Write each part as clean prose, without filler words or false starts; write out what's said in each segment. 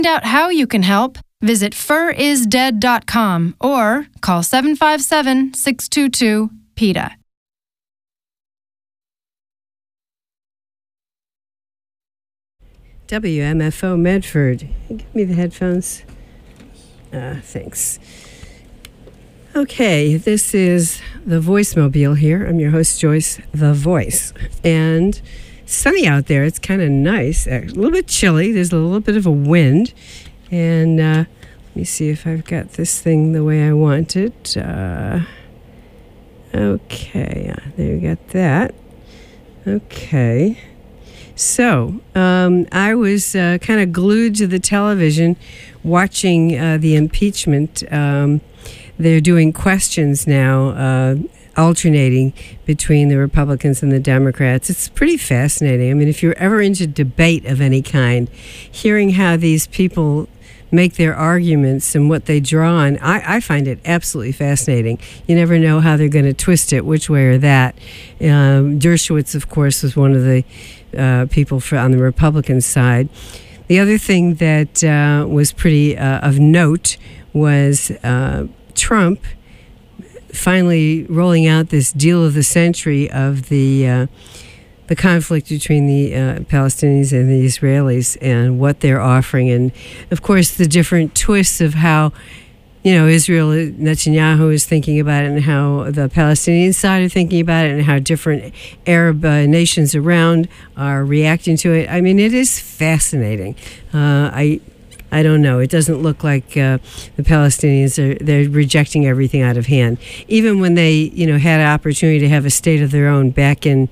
To find out how you can help, visit furisdead.com or call 757-622-PETA. WMFO Medford. Give me the headphones. Thanks. Okay, this is the Voicemobile here. I'm your host, Joyce, the Voice. And sunny out there. It's kind of nice. A little bit chilly. There's a little bit of a wind. And let me see if I've got this thing the way I want it. Okay, there you got that. Okay. So, I was kind of glued to the television watching the impeachment. They're doing questions now, alternating between the Republicans and the Democrats. It's pretty fascinating. I mean, if you're ever into debate of any kind, hearing how these people make their arguments and what they draw on, I find it absolutely fascinating. You never know how they're going to twist it, which way or that. Dershowitz, of course, was one of the people on the Republican side. The other thing that was pretty of note was Trump finally rolling out this deal of the century of the conflict between the Palestinians and the Israelis and what they're offering, and of course the different twists of how Israel, Netanyahu is thinking about it, and how the Palestinian side are thinking about it, and how different Arab nations around are reacting to it. I mean, it is fascinating. I don't know. It doesn't look like the Palestinians they're rejecting everything out of hand. Even when they, had an opportunity to have a state of their own back in,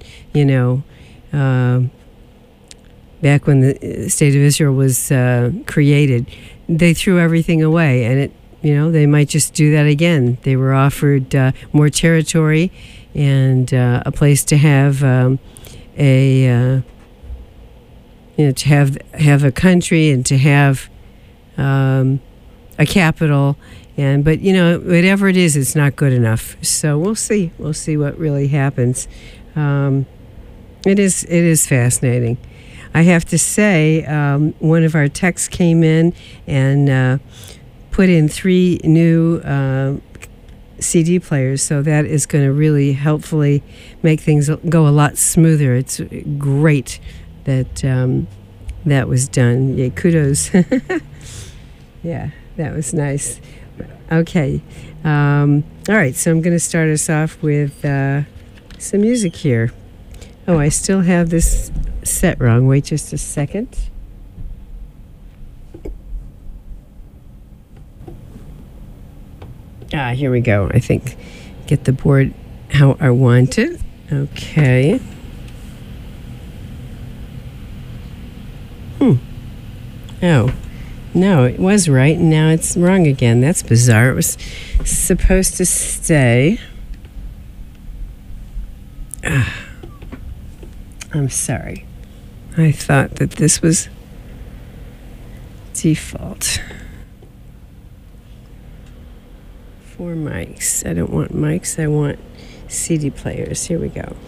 back when the state of Israel was created, they threw everything away, and they might just do that again. They were offered more territory and a place to have to have a country and to have a capital, but whatever it is, it's not good enough. So we'll see what really happens. It is fascinating. I have to say, one of our techs came in and put in 3 new CD players, so that is going to really helpfully make things go a lot smoother. It's great that that was done. Yay, kudos. Yeah, that was nice. Okay. All right, so I'm going to start us off with some music here. Oh, I still have this set wrong. Wait just a second. Here we go. I think get the board how I want it. Okay. Oh. No, it was right, and now it's wrong again. That's bizarre. It was supposed to stay. I'm sorry. I thought that this was default. 4 mics. I don't want mics. I want CD players. Here we go.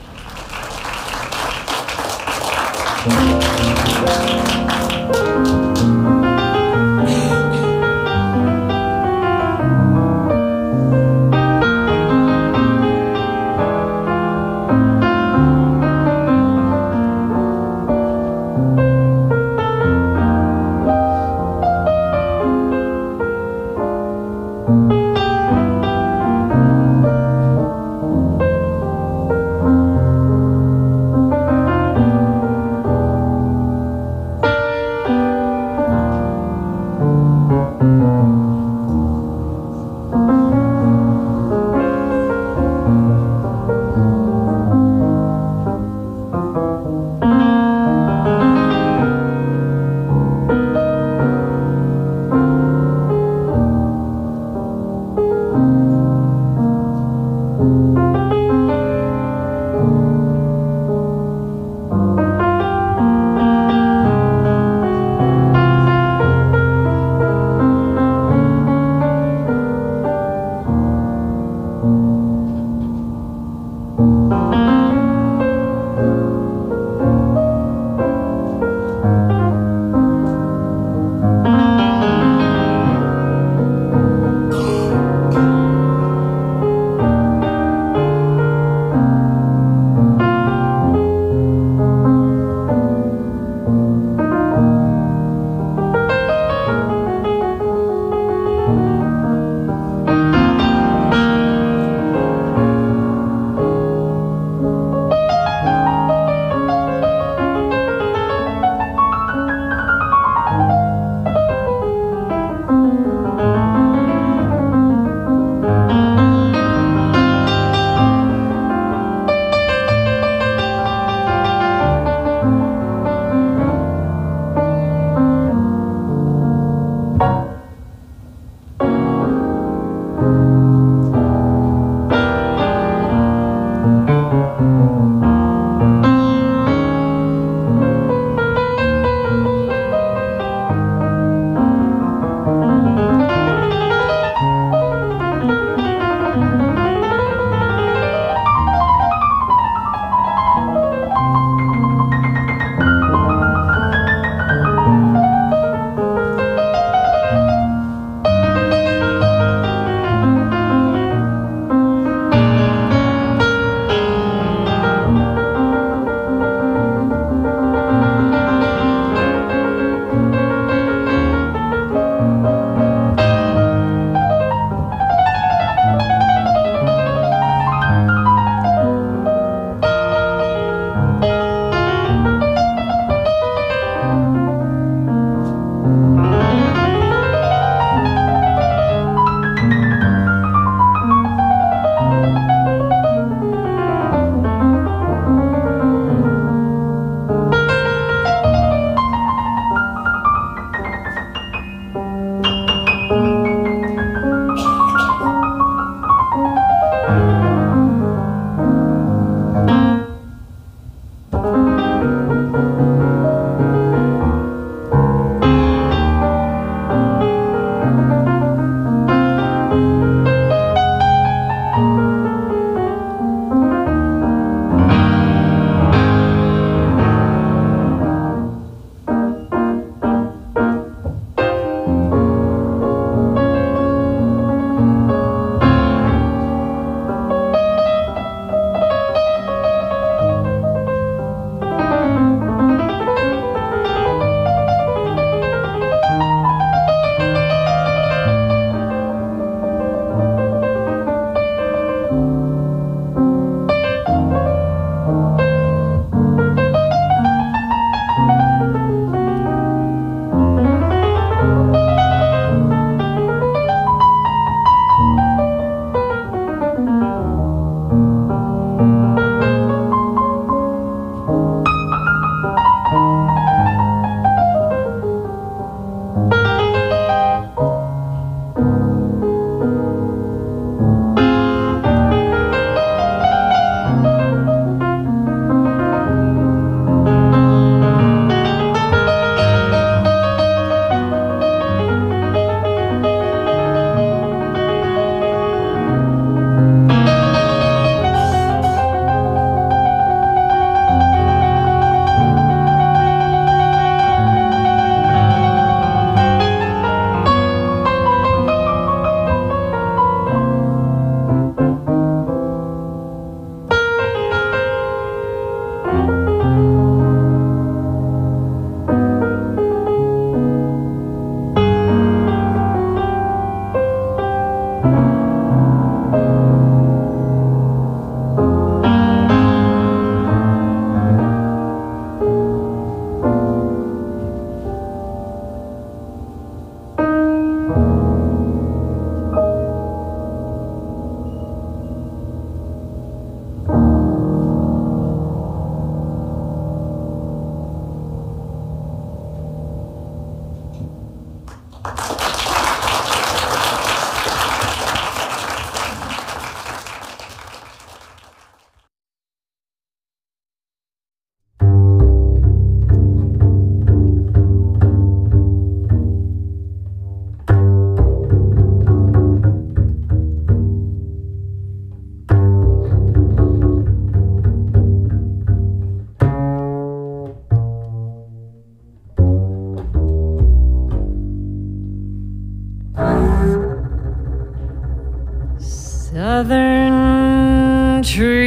Southern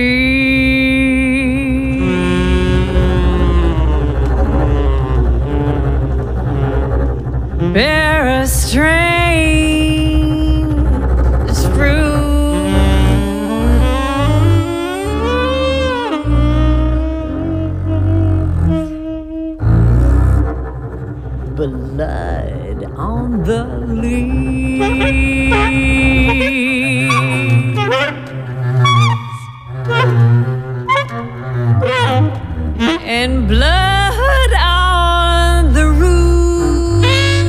tree, bear a strange fruit, blood on the leaves. And blood on the roof.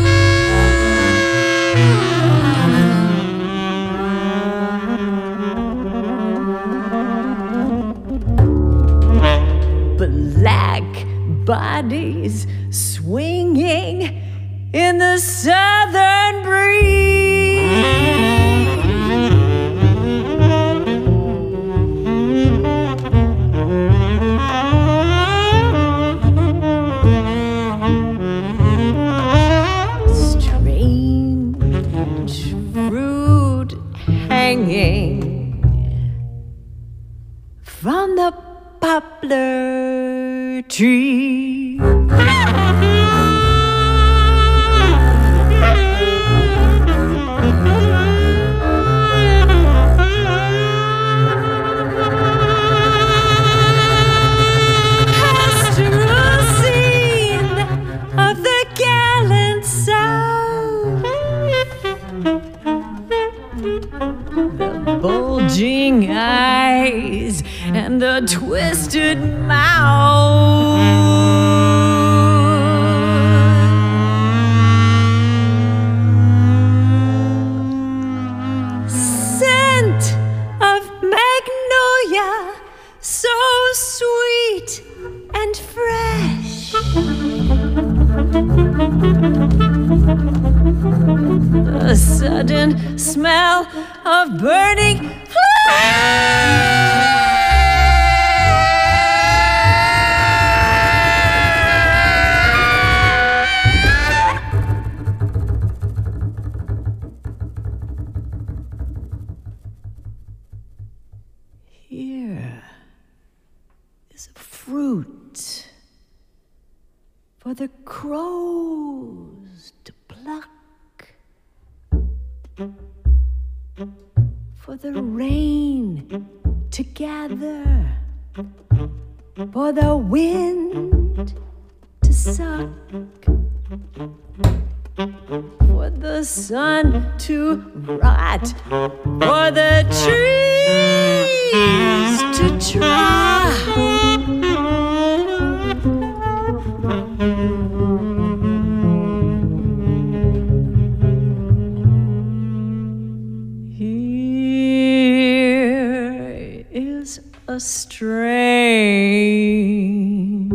Black bodies swinging in the southern breeze. Hanging from the poplar tree. Pastoral scene of the gallant South. The bulging eyes and the twisted mouth. Scent of magnolia, so sweet and fresh. The sudden smell of burning flesh. Here is a fruit for the crows to pluck, for the rain to gather, for the wind to suck, for the sun to rot, for the trees to drop. Here is a strange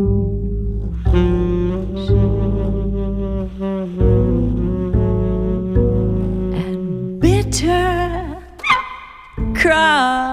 and bitter cry.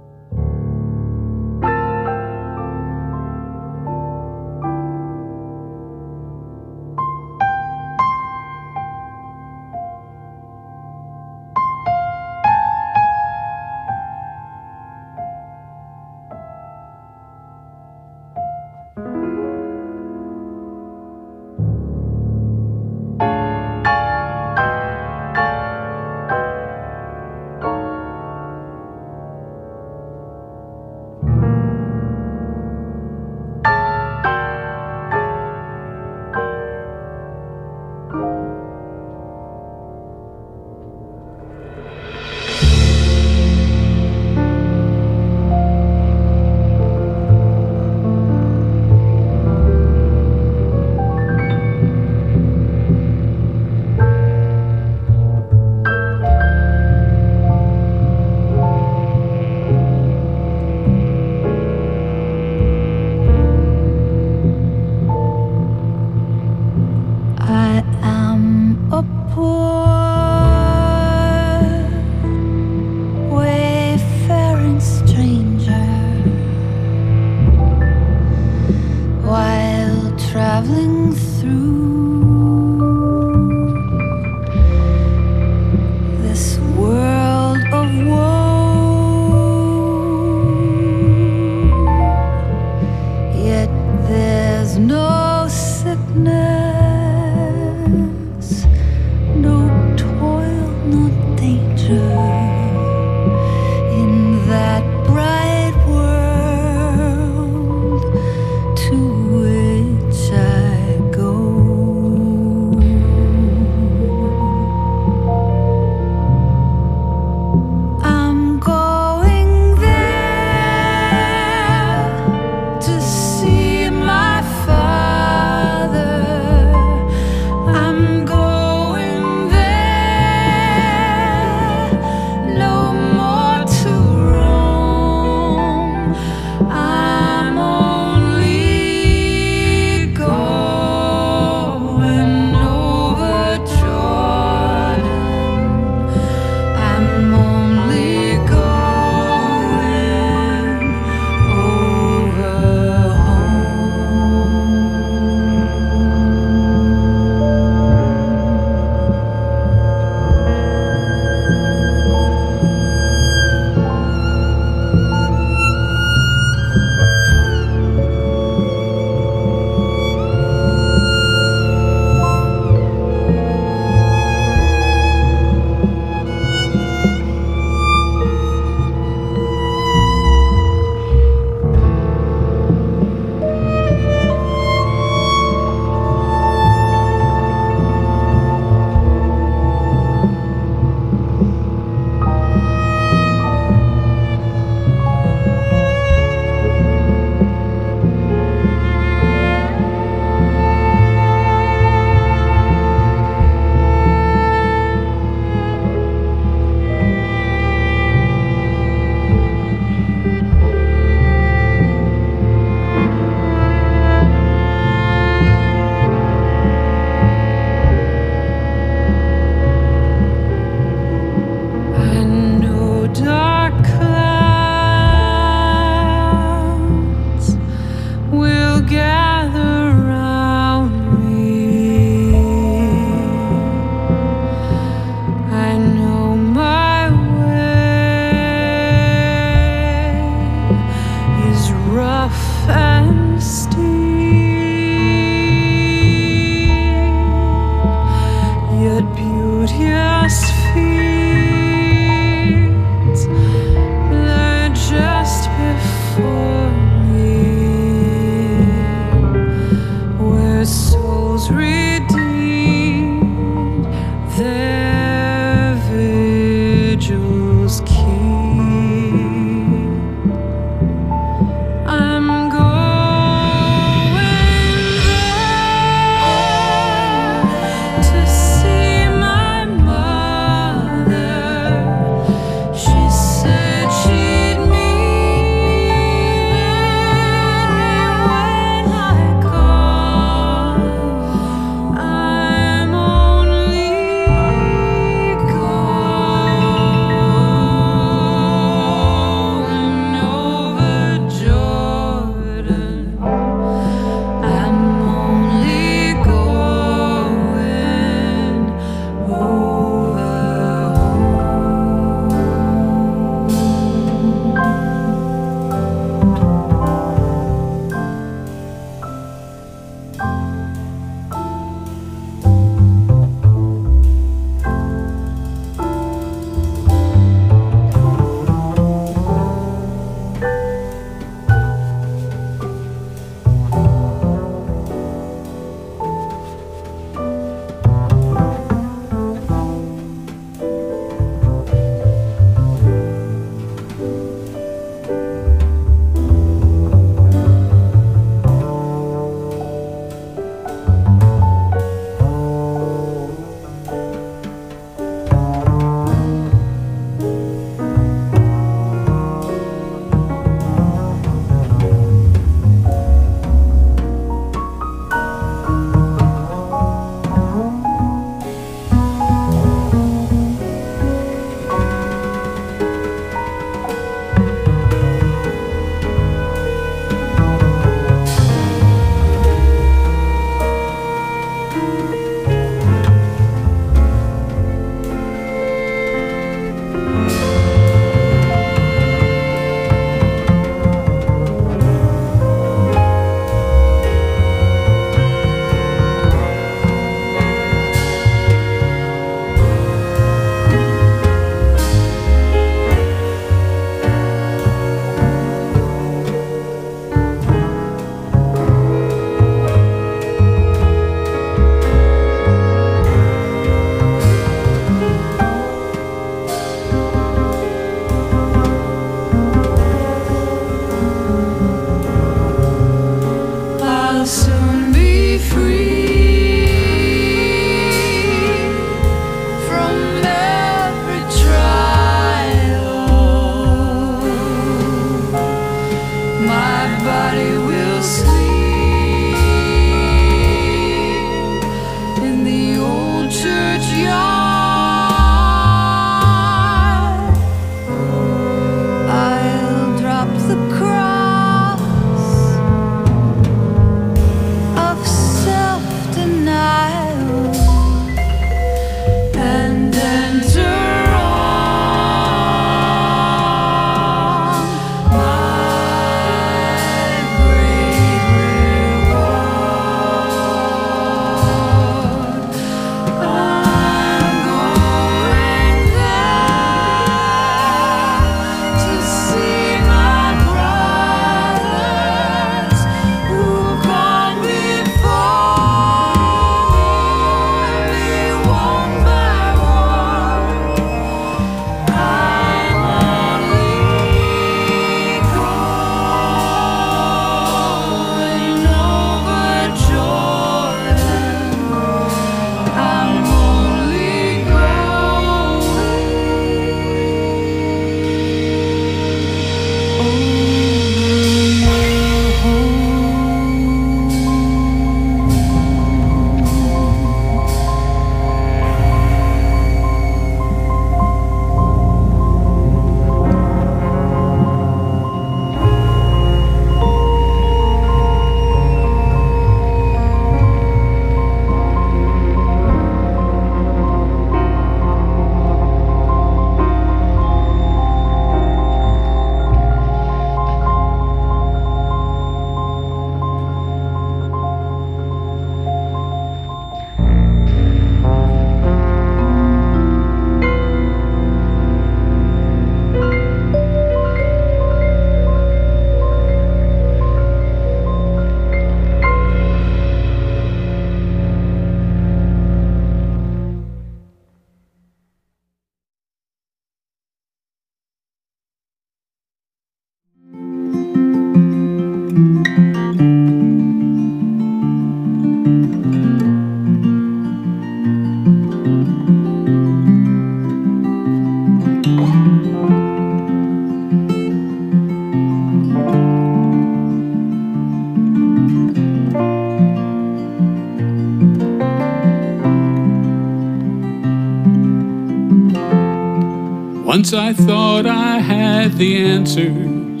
Once I thought I had the answers,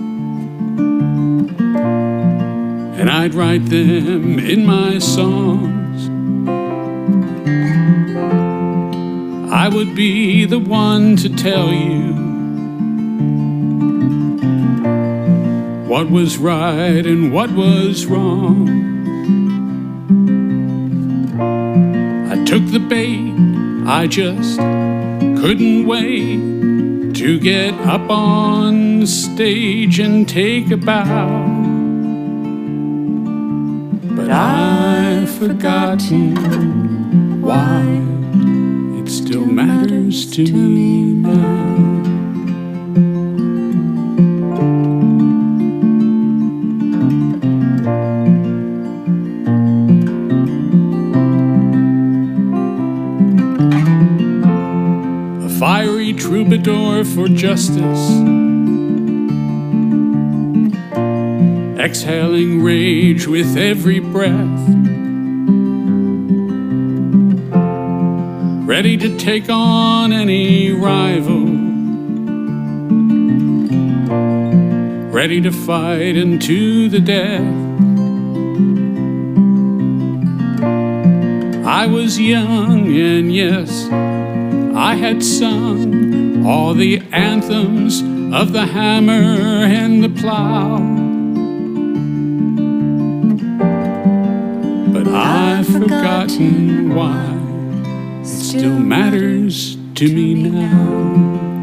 and I'd write them in my songs. I would be the one to tell you what was right and what was wrong. I took the bait, I just couldn't wait to get up on stage and take a bow. But I've forgotten why it still matters to me now. Fiery troubadour for justice, exhaling rage with every breath, ready to take on any rival, ready to fight into the death. I was young, and yes, I had sung all the anthems of the hammer and the plow. But I've forgotten why it still matters to me now.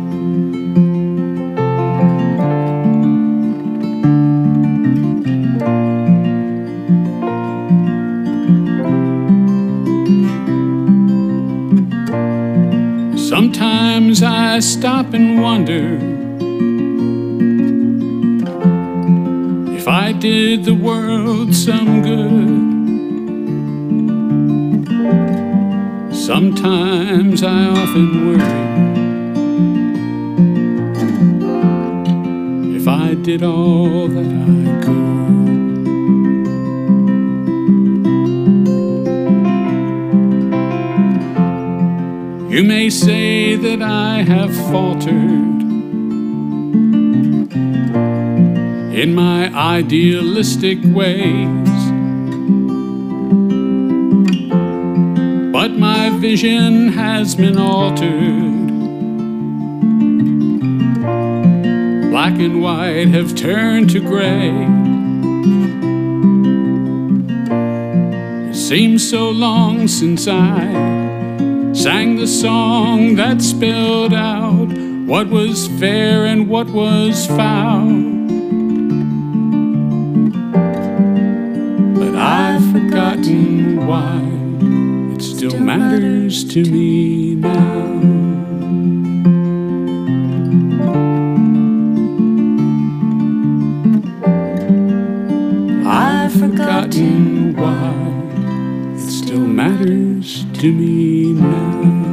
Sometimes I stop and wonder if I did the world some good. Sometimes I often worry if I did all that I could. You may say that I have faltered in my idealistic ways, but my vision has been altered. Black and white have turned to gray. It seems so long since I sang the song that spelled out what was fair and what was foul. But I've forgotten why it still matters to me now. I've forgotten why it still matters to me now.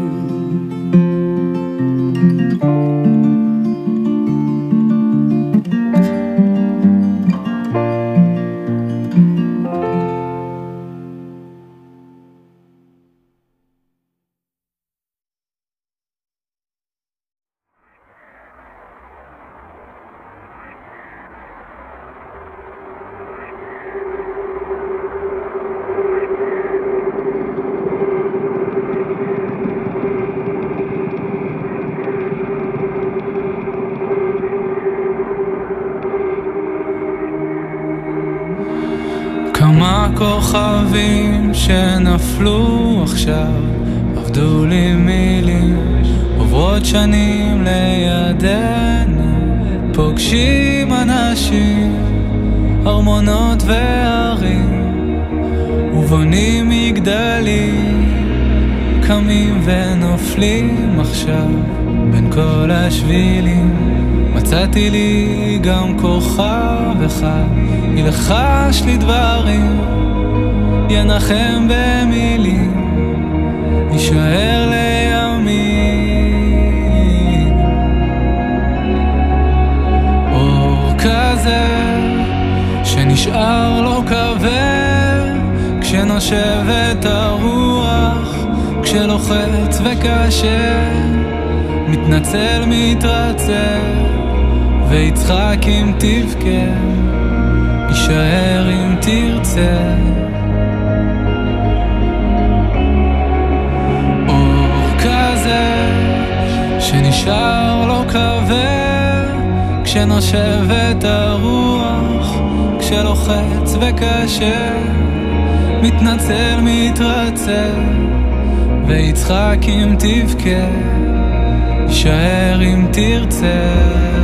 כמה כוכבים שנפלו עכשיו עבדו לי מילים, עוברות שנים לידינו, פוגשים אנשים, ארמונות וערים, ובונים מגדלים, קמים ונופלים עכשיו בין כל השבילים. מצאתי לי גם כוכב אחד, ילחש לי דברים, ינחם במילים, יישאר לימים. אור כזה שנשאר לו כבד, כשנושבת הרוח, כשלוחץ וקשה, מתנצל מתרצה ויצחק אם תבכה יישאר אם תרצה אור כזה שנשאר לו כבד כשנושבת הרוח כשלוחץ וקשה מתנצל מתרצה ויצחק אם תבכה יישאר אם תרצה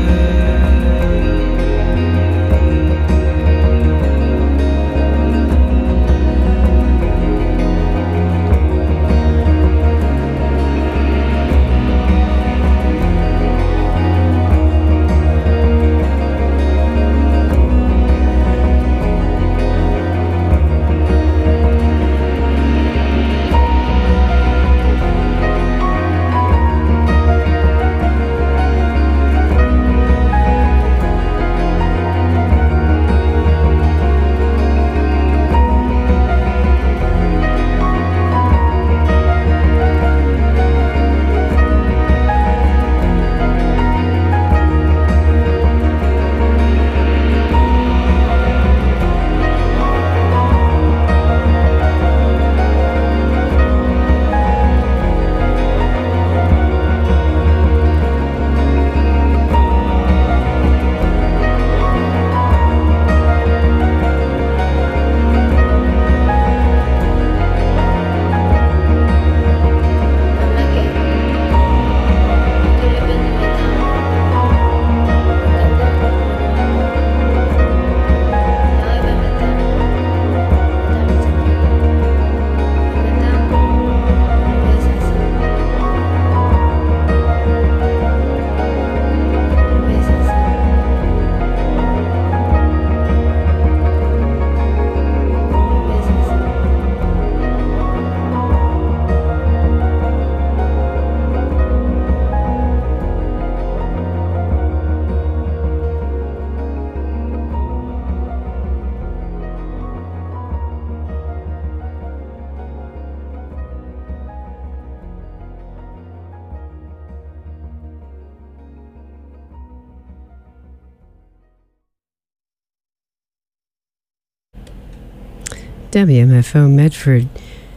WMFO Medford.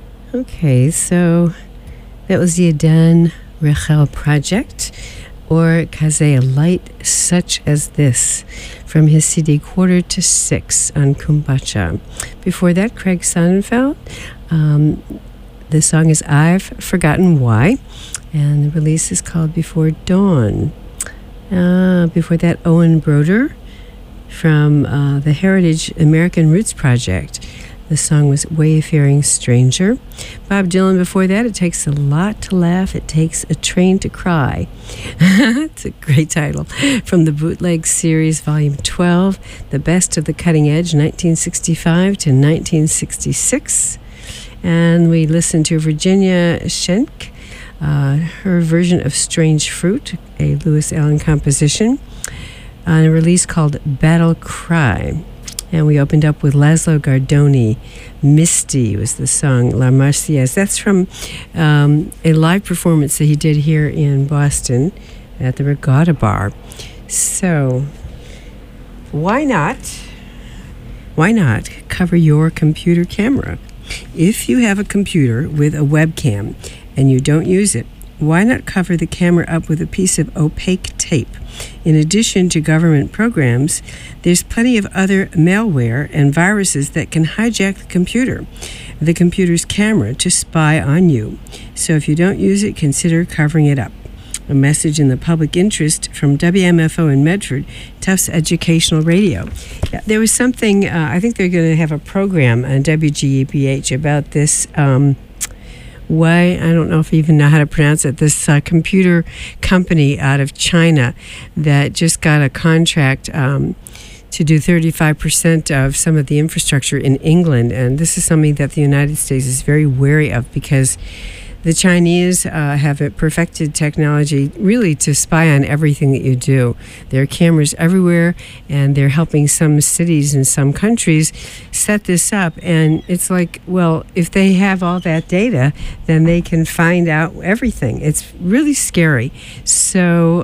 Okay, so that was the Adan Rachel Project, or Kaze, a light such as this, from his CD Quarter to Six on Kumbacha. Before that, Craig Sonnenfeld. The song is I've Forgotten Why, and the release is called Before Dawn. Before that, Owen Broder from the Heritage American Roots Project. The song was Wayfaring Stranger. Bob Dylan before that, It Takes a Lot to Laugh, It Takes a Train to Cry. It's a great title. From the Bootleg Series, Volume 12, The Best of the Cutting Edge, 1965 to 1966. And we listened to Virginia Schenck, her version of Strange Fruit, a Louis Allen composition, on a release called Battle Cry. And we opened up with Laszlo Gardoni. Misty was the song, La Marseillaise. That's from a live performance that he did here in Boston at the Regatta Bar. So, why not cover your computer camera? If you have a computer with a webcam and you don't use it, why not cover the camera up with a piece of opaque tape? In addition to government programs, there's plenty of other malware and viruses that can hijack the computer's camera to spy on you. So if you don't use it, consider covering it up. A message in the public interest from WMFO in Medford, Tufts Educational Radio. Yeah, there was something, I think they're going to have a program on WGEBH about this, I don't know if you even know how to pronounce it, this computer company out of China that just got a contract to do 35% of some of the infrastructure in England. And this is something that the United States is very wary of because the Chinese have perfected technology really to spy on everything that you do. There are cameras everywhere, and they're helping some cities and some countries set this up. And it's like, well, if they have all that data, then they can find out everything. It's really scary. So,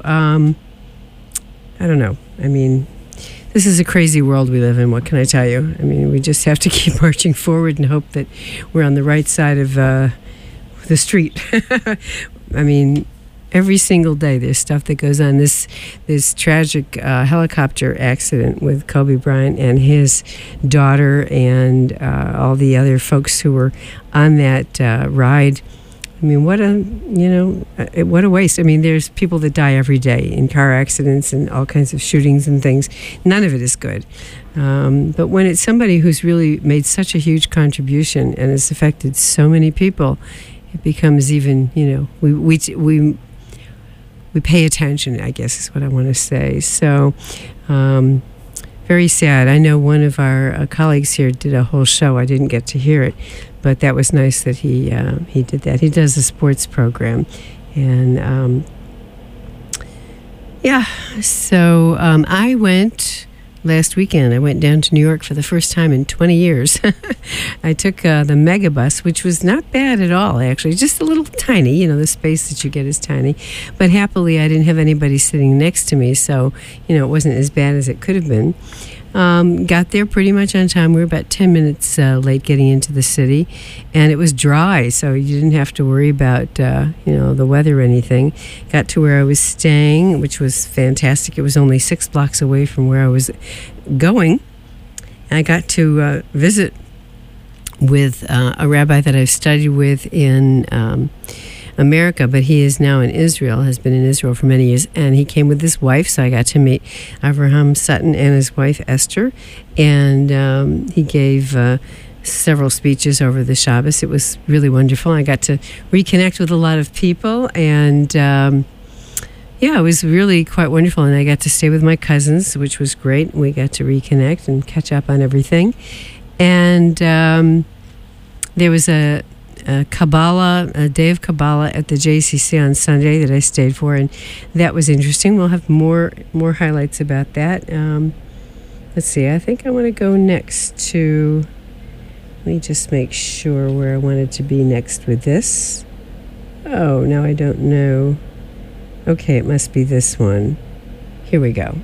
I don't know. I mean, this is a crazy world we live in. What can I tell you? I mean, we just have to keep marching forward and hope that we're on the right side of the street. I mean, every single day there's stuff that goes on. This tragic helicopter accident with Kobe Bryant and his daughter and all the other folks who were on that ride. I mean, what a waste. I mean, there's people that die every day in car accidents and all kinds of shootings and things. None of it is good. But when it's somebody who's really made such a huge contribution and has affected so many people, it becomes even, we pay attention, I guess is what I want to say. So, very sad. I know one of our colleagues here did a whole show. I didn't get to hear it, but that was nice that he did that. He does a sports program, and So I went last weekend. I went down to New York for the first time in 20 years. I took the Megabus, which was not bad at all, actually. Just a little tiny, the space that you get is tiny. But happily, I didn't have anybody sitting next to me, so, it wasn't as bad as it could have been. Got there pretty much on time. We were about 10 minutes late getting into the city, and it was dry, so you didn't have to worry about, the weather or anything. Got to where I was staying, which was fantastic. It was only 6 blocks away from where I was going. I got to visit with a rabbi that I've studied with in America, but he is now in Israel, has been in Israel for many years, and he came with his wife, so I got to meet Avraham Sutton and his wife Esther, and he gave several speeches over the Shabbos. It was really wonderful. I got to reconnect with a lot of people, and it was really quite wonderful, and I got to stay with my cousins, which was great. We got to reconnect and catch up on everything, and there was a day of Kabbalah at the JCC on Sunday that I stayed for, and that was interesting. We'll have more highlights about that. Let's see, I think I want to go next to, let me just make sure where I wanted to be next with this. Oh, now I don't know. Okay, it must be this one. Here we go.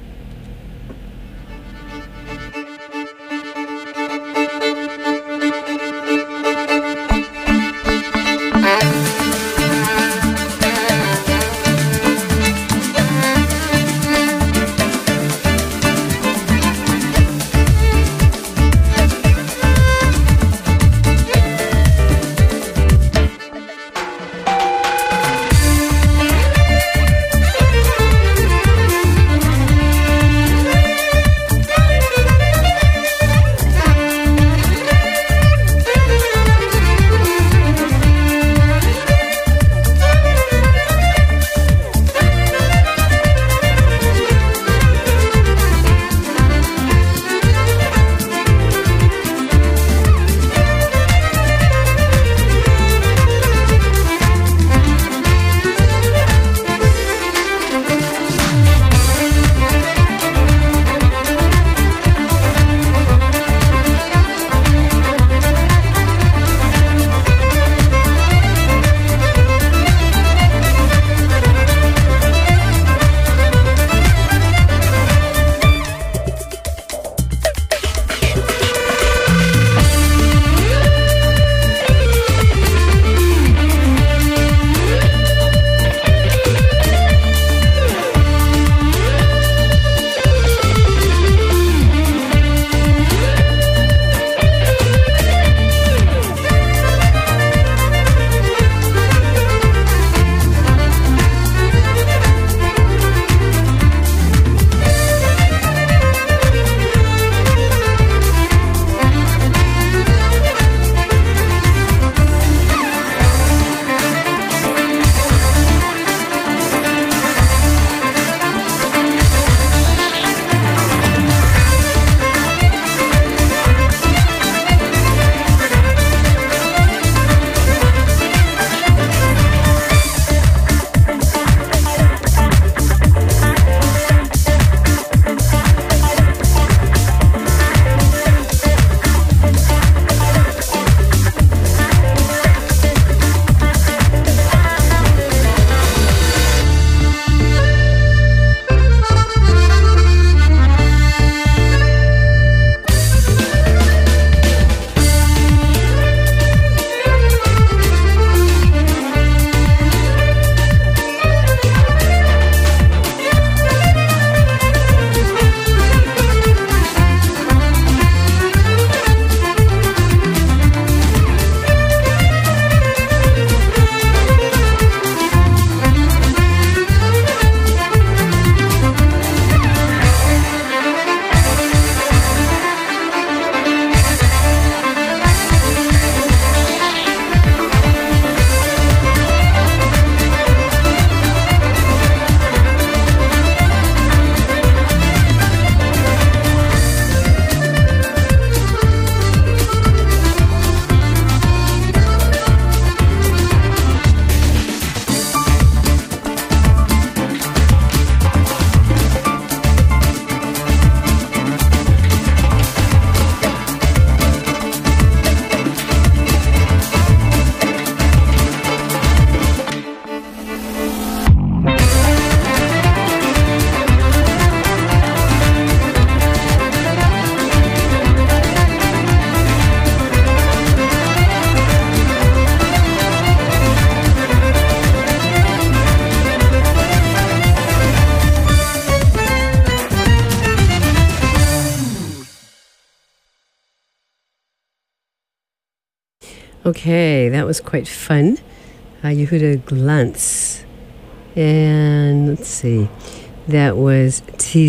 Okay, that was quite fun. Yehuda Glantz. And let's see. That was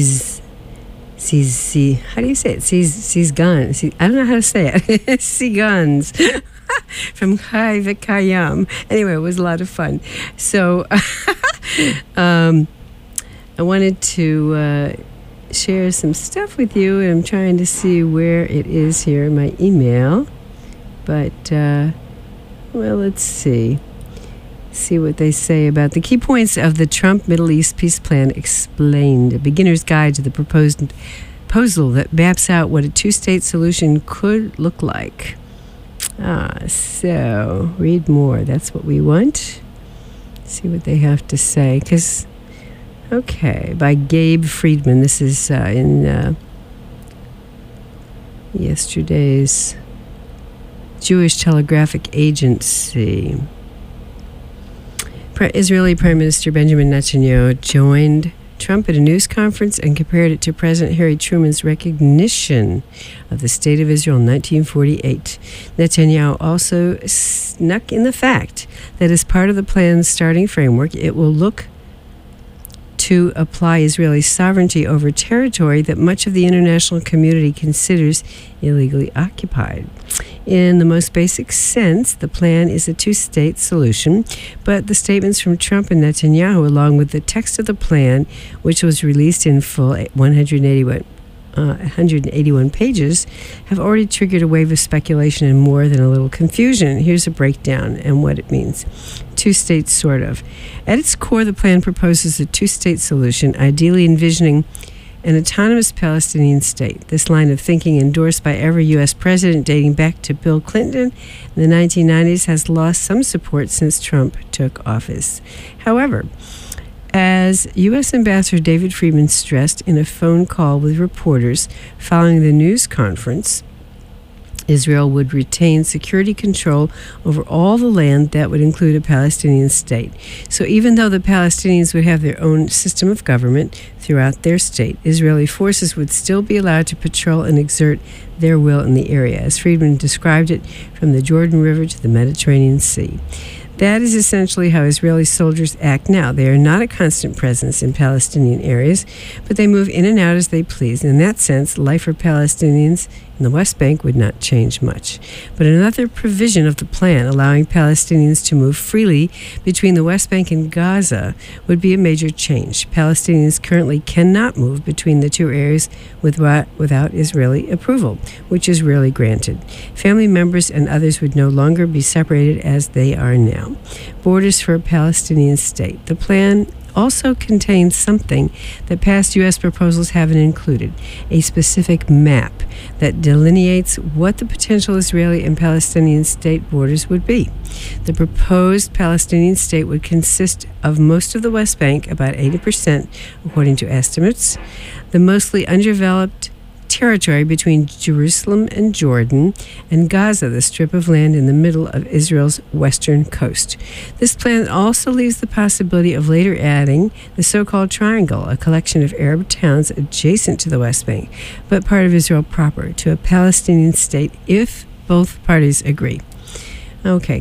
how do you say it? Tzigans. I don't know how to say it. Tzigans. From Chai V'Kayam. Anyway, it was a lot of fun. So I wanted to share some stuff with you. I'm trying to see where it is here in my email. But, well, let's see. See what they say about the key points of the Trump Middle East Peace Plan explained. A beginner's guide to the proposal that maps out what a two-state solution could look like. So read more. That's what we want. See what they have to say. By Gabe Friedman. This is in yesterday's Jewish Telegraphic Agency. Israeli Prime Minister Benjamin Netanyahu joined Trump at a news conference and compared it to President Harry Truman's recognition of the State of Israel in 1948. Netanyahu also snuck in the fact that as part of the plan's starting framework, it will look to apply Israeli sovereignty over territory that much of the international community considers illegally occupied. In the most basic sense, the plan is a two-state solution, but the statements from Trump and Netanyahu, along with the text of the plan, which was released in full, 181 pages, have already triggered a wave of speculation and more than a little confusion. Here's a breakdown and what it means. Two states, sort of. At its core, the plan proposes a two-state solution, ideally envisioning an autonomous Palestinian state. This line of thinking, endorsed by every U.S. president dating back to Bill Clinton in the 1990s, has lost some support since Trump took office. However, as U.S. Ambassador David Friedman stressed in a phone call with reporters following the news conference, Israel would retain security control over all the land that would include a Palestinian state. So even though the Palestinians would have their own system of government throughout their state, Israeli forces would still be allowed to patrol and exert their will in the area, as Friedman described it, from the Jordan River to the Mediterranean Sea. That is essentially how Israeli soldiers act now. They are not a constant presence in Palestinian areas, but they move in and out as they please. In that sense, life for Palestinians in the West Bank would not change much. But another provision of the plan, allowing Palestinians to move freely between the West Bank and Gaza, would be a major change. Palestinians currently cannot move between the two areas without Israeli approval, which is rarely granted. Family members and others would no longer be separated as they are now. Borders for a Palestinian state. The plan also contains something that past U.S. proposals haven't included, a specific map that delineates what the potential Israeli and Palestinian state borders would be. The proposed Palestinian state would consist of most of the West Bank, about 80%, according to estimates, the mostly undeveloped territory between Jerusalem and Jordan, and Gaza, the strip of land in the middle of Israel's western coast. This plan also leaves the possibility of later adding the so-called Triangle, a collection of Arab towns adjacent to the West Bank, but part of Israel proper, to a Palestinian state if both parties agree. Okay,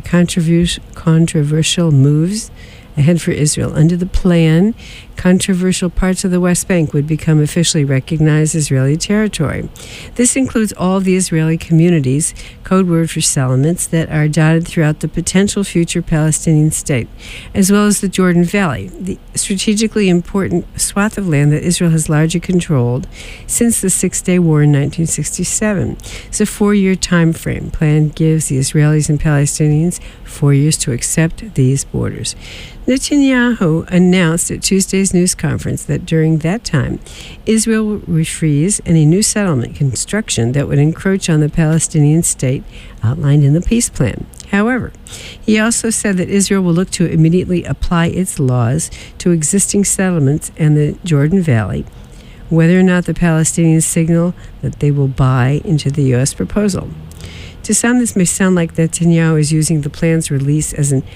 controversial moves ahead for Israel. Under the plan, controversial parts of the West Bank would become officially recognized Israeli territory. This includes all of the Israeli communities, code word for settlements, that are dotted throughout the potential future Palestinian state, as well as the Jordan Valley, the strategically important swath of land that Israel has largely controlled since the Six-Day War in 1967. It's a 4-year time frame. Plan gives the Israelis and Palestinians 4 years to accept these borders. Netanyahu announced at Tuesday's news conference that during that time, Israel would freeze any new settlement construction that would encroach on the Palestinian state outlined in the peace plan. However, he also said that Israel will look to immediately apply its laws to existing settlements and the Jordan Valley, whether or not the Palestinians signal that they will buy into the U.S. proposal. To some, this may sound like Netanyahu is using the plan's release as an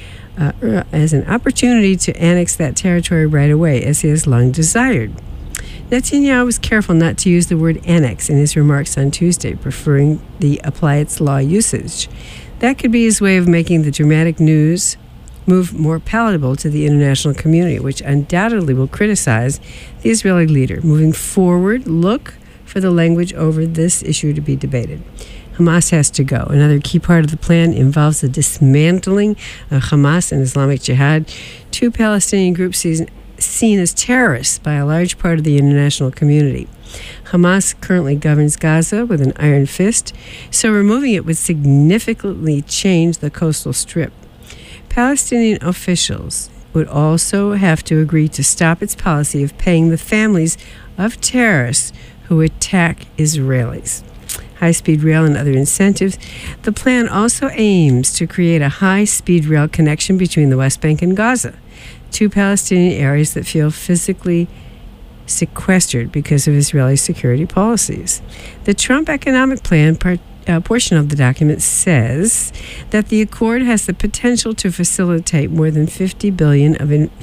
opportunity to annex that territory right away, as he has long desired. Netanyahu was careful not to use the word annex in his remarks on Tuesday, preferring the apply its law usage. That could be his way of making the dramatic news move more palatable to the international community, which undoubtedly will criticize the Israeli leader. Moving forward, look for the language over this issue to be debated. Hamas has to go. Another key part of the plan involves the dismantling of Hamas and Islamic Jihad, two Palestinian groups seen as terrorists by a large part of the international community. Hamas currently governs Gaza with an iron fist, so removing it would significantly change the coastal strip. Palestinian officials would also have to agree to stop its policy of paying the families of terrorists who attack Israelis. High-speed rail and other incentives. The plan also aims to create a high-speed rail connection between the West Bank and Gaza, two Palestinian areas that feel physically sequestered because of Israeli security policies. The Trump economic plan portion of the document says that the accord has the potential to facilitate more than $50 billion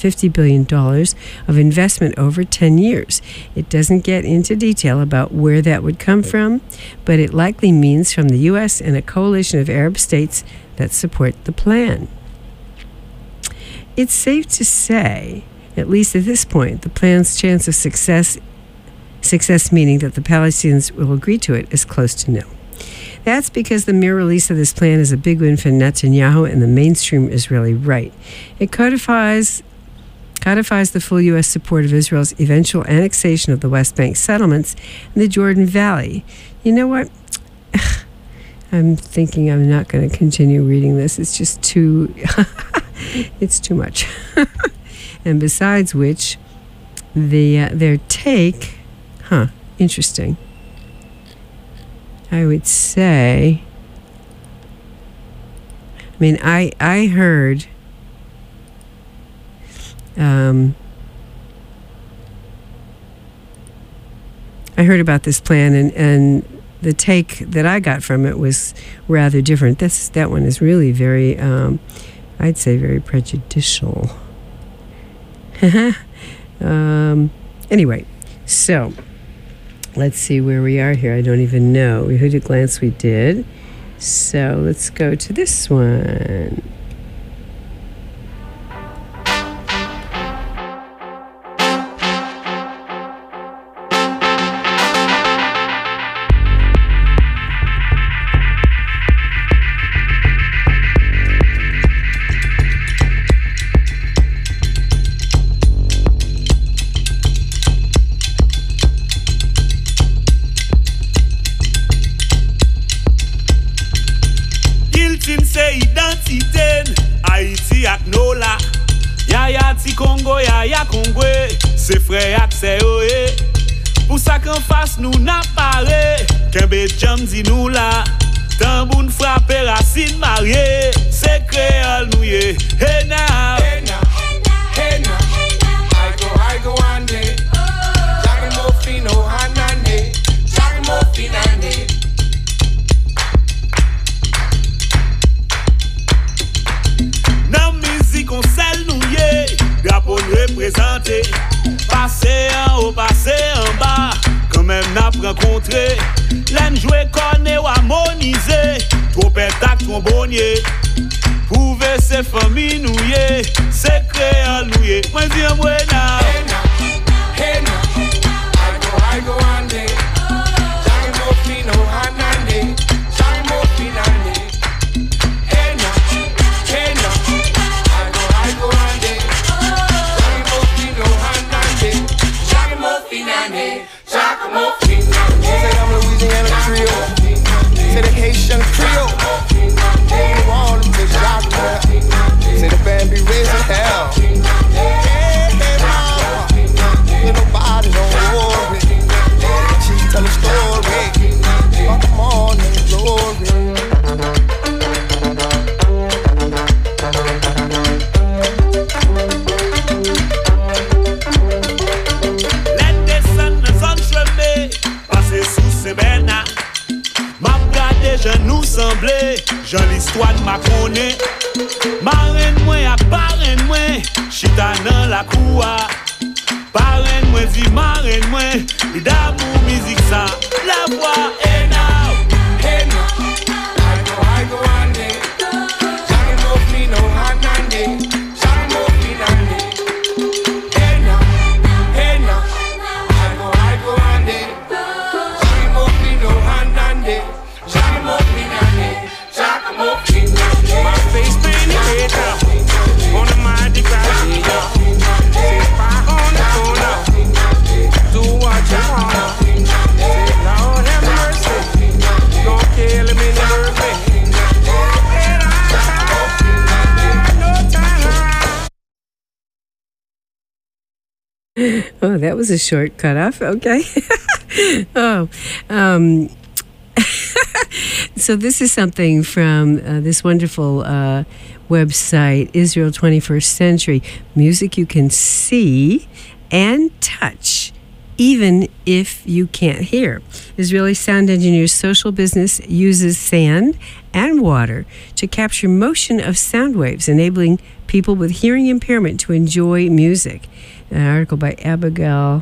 of investment over 10 years. It doesn't get into detail about where that would come from, but it likely means from the U.S. and a coalition of Arab states that support the plan. It's safe to say, at least at this point, the plan's chance of success meaning that the Palestinians will agree to it, is close to nil. That's because the mere release of this plan is a big win for Netanyahu and the mainstream Israeli right. It codifies the full U.S. support of Israel's eventual annexation of the West Bank settlements and the Jordan Valley. You know what? I'm thinking I'm not going to continue reading this. It's just too... it's too much. And besides which, their take... interesting. I would say, I heard about this plan, and the take that I got from it was rather different. That one is really very, I'd say, very prejudicial. Anyway, so let's see where we are here. I don't even know. Who did glance we did. So let's go to this one. Haïti ak Nola, Yaya ti Congo, Yaya Congwe, se frè ak se oe. Pou sa kan fas nou na pare, Kembe jam di nou la, Tamboun frappe racine marié, se créole nou ye. Hey now, hey now, hey now, I go ande, Jacques Mofino Hanane, Jacques Mofinane. Kon sel nou ye, drapeau nou représente. Passe en haut, passe en bas, quand même n'a rencontré. L'en joué corné ou harmonisé, trompette ak trombonier. Prouve se famille nou ye, se créole nou ye. Mwen di an mwen na. Hey now, I go ande, Jacques Mofino Hanane, Jacques Mofinane. Say I'm Louisiana Creole. Say the Haitian Creole. They want to take shots now. Say the band be raising hell. Hey, mama. Ain't nobody don't worry. She tell a story. Come on, glory. Nous semblait, Jean l'histoire m'a connaît. Marraine moi ak parraine moi, chita nan la koua. Parraine moi dit marraine moi, d'amour musique ça. La voix est now, I go ande. Oh, that was a short cutoff. Okay. So this is something from this wonderful website, Israel 21st Century. Music you can see and touch, even if you can't hear. Israeli sound engineers' social business uses sand and water to capture motion of sound waves, enabling people with hearing impairment to enjoy music. An article by Abigail,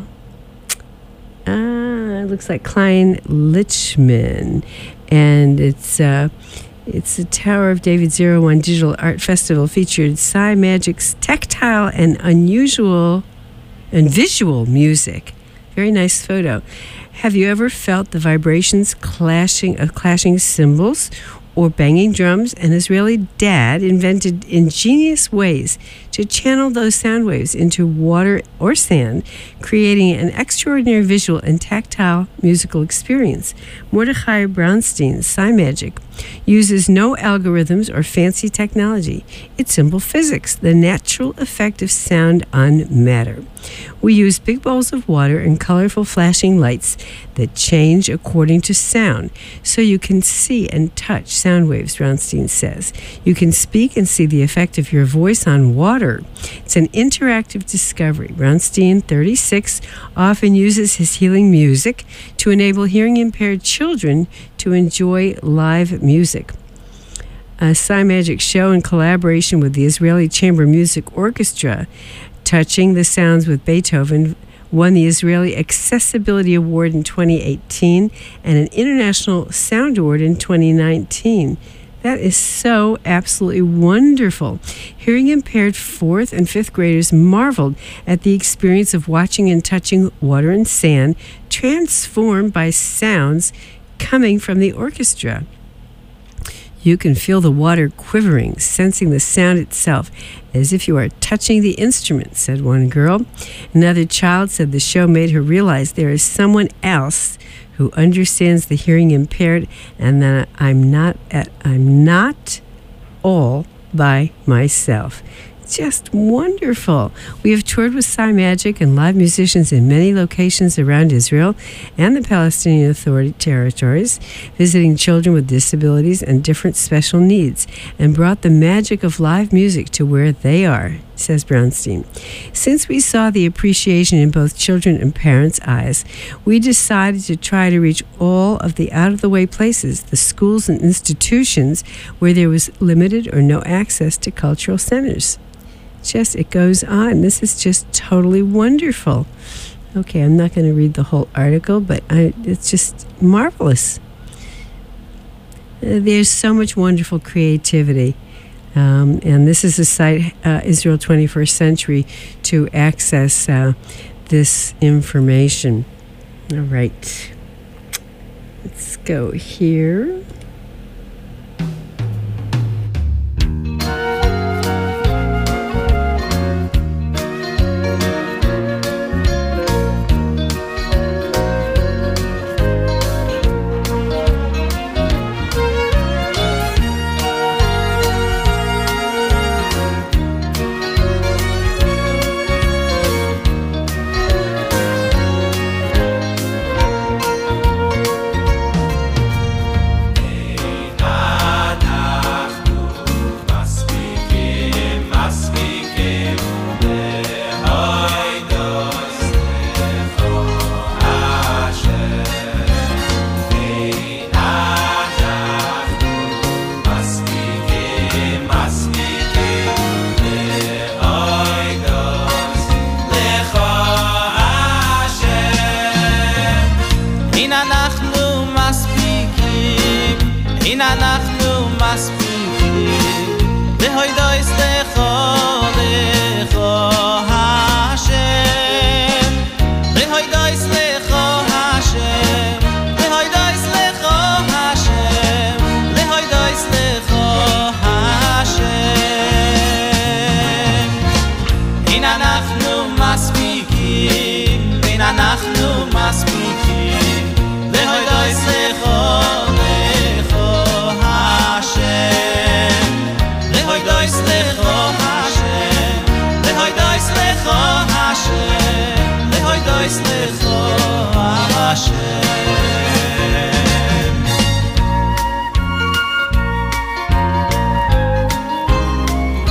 it looks like Klein Lichman, and it's the Tower of David 01 Digital Art Festival featured Cymagic's tactile and unusual and visual music. Very nice photo. Have you ever felt the vibrations of clashing cymbals or banging drums? An Israeli dad invented ingenious ways to channel those sound waves into water or sand, creating an extraordinary visual and tactile musical experience. Mordechai Brownstein's Cymagic uses no algorithms or fancy technology. It's simple physics, the natural effect of sound on matter. We use big bowls of water and colorful flashing lights that change according to sound, so you can see and touch sound waves, Brownstein says. You can speak and see the effect of your voice on water. It's an interactive discovery. Brownstein, 36, often uses his healing music to enable hearing-impaired children to enjoy live music. A Cymagic show in collaboration with the Israeli Chamber Music Orchestra, Touching the Sounds with Beethoven, won the Israeli Accessibility Award in 2018 and an International Sound Award in 2019. That is so absolutely wonderful. Hearing impaired 4th and 5th graders marveled at the experience of watching and touching water and sand transformed by sounds coming from the orchestra. You can feel the water quivering, sensing the sound itself, as if you are touching the instrument, said one girl. Another child said the show made her realize there is someone else who understands the hearing impaired, and that I'm not all by myself. Just wonderful. We have toured with Cymagic and live musicians in many locations around Israel and the Palestinian Authority territories, visiting children with disabilities and different special needs, and brought the magic of live music to where they are, says Brownstein. Since we saw the appreciation in both children and parents' eyes, we decided to try to reach all of the out-of-the-way places, the schools and institutions where there was limited or no access to cultural centers. It goes on. This is just totally wonderful. Okay, I'm not going to read the whole article, but it's just marvelous. There's so much wonderful creativity. And this is the site, Israel 21st Century, to access this information. All right. Let's go here. Hashem, dois lecho Hashem